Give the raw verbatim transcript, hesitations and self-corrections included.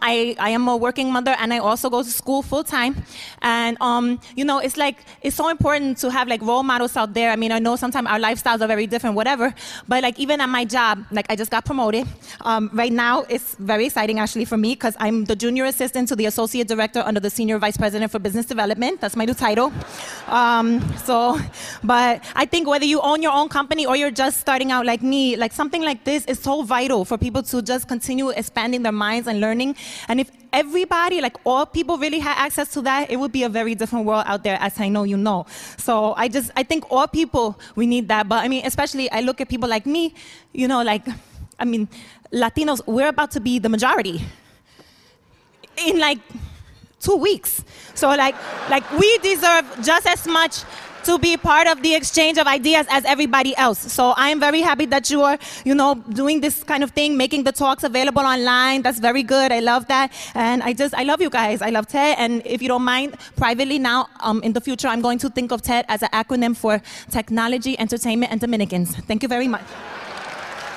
I, I am a working mother, and I also go to school full time. And, um, you know, it's like, it's so important to have like role models out there. I mean, I know sometimes our lifestyles are very different, whatever, but like even at my job, like I just got promoted. Um, right now, it's very exciting actually for me because I'm the junior assistant to the associate director under the senior vice president for business development. That's my new title. Um, so, but I think whether you own your own company or you're just starting out like me, like something like this is so vital for people to just continue expanding their minds and learning. And if everybody, like all people really had access to that, it would be a very different world out there, as I know you know. So I just, I think all people, we need that. But I mean, especially I look at people like me, you know, like, I mean, Latinos, we're about to be the majority in like two weeks. So like, like we deserve just as much to be part of the exchange of ideas as everybody else. So I'm very happy that you are, you know, doing this kind of thing, making the talks available online. That's very good. I love that. And I just, I love you guys. I love TED. And if you don't mind, privately now, um, in the future, I'm going to think of TED as an acronym for Technology, Entertainment, and Dominicans. Thank you very much.